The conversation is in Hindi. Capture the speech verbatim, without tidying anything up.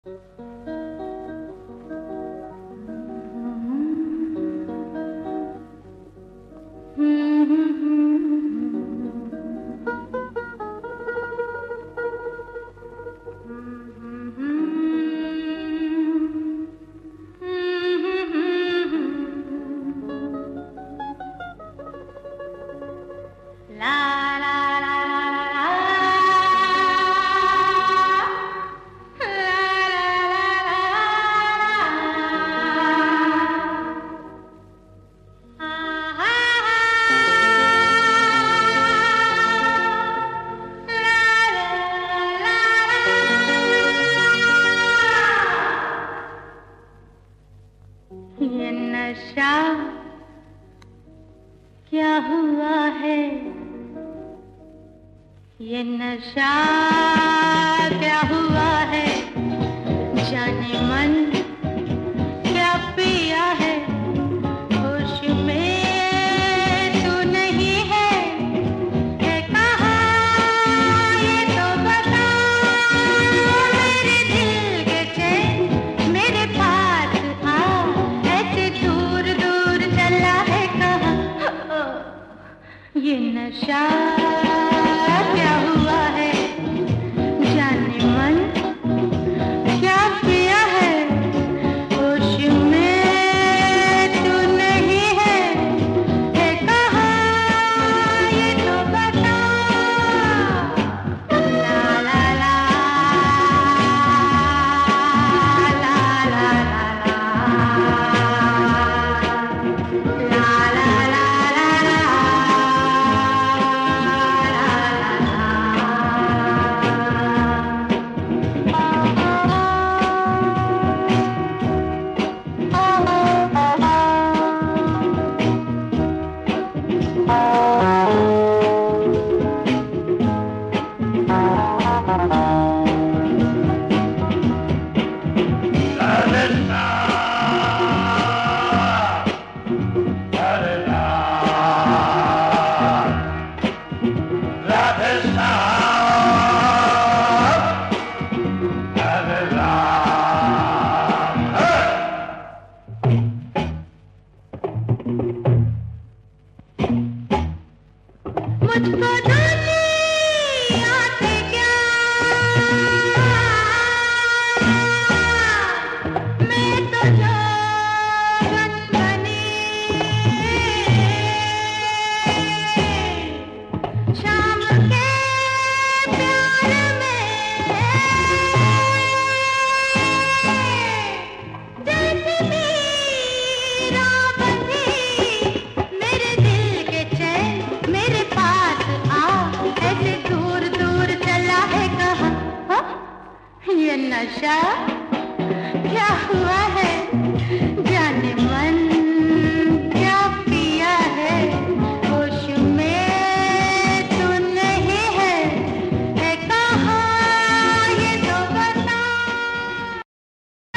ये नशा क्या हुआ है, ये नशा क्या हुआ है, जाने मन क्या पिया है, होश में तू नहीं है, है कहाँ ये तो बता, मेरे दिल के चैन मेरे पास आ, ऐसे दूर दूर चला है कहाँ, ये नशा क्या हुआ है, जाने मन क्या पिया है, होश में तू नहीं है, है कहाँ ये तो बता, ला ला ला ला ला मुझको जाने आते क्या, मैं तो जोगन बनी, शाम के प्यार में जैसे मीरा बंधी, मेरे दिल के चैन मेरे पास आ, ऐसे दूर दूर चला है कहाँ, ये नशा क्या हुआ है।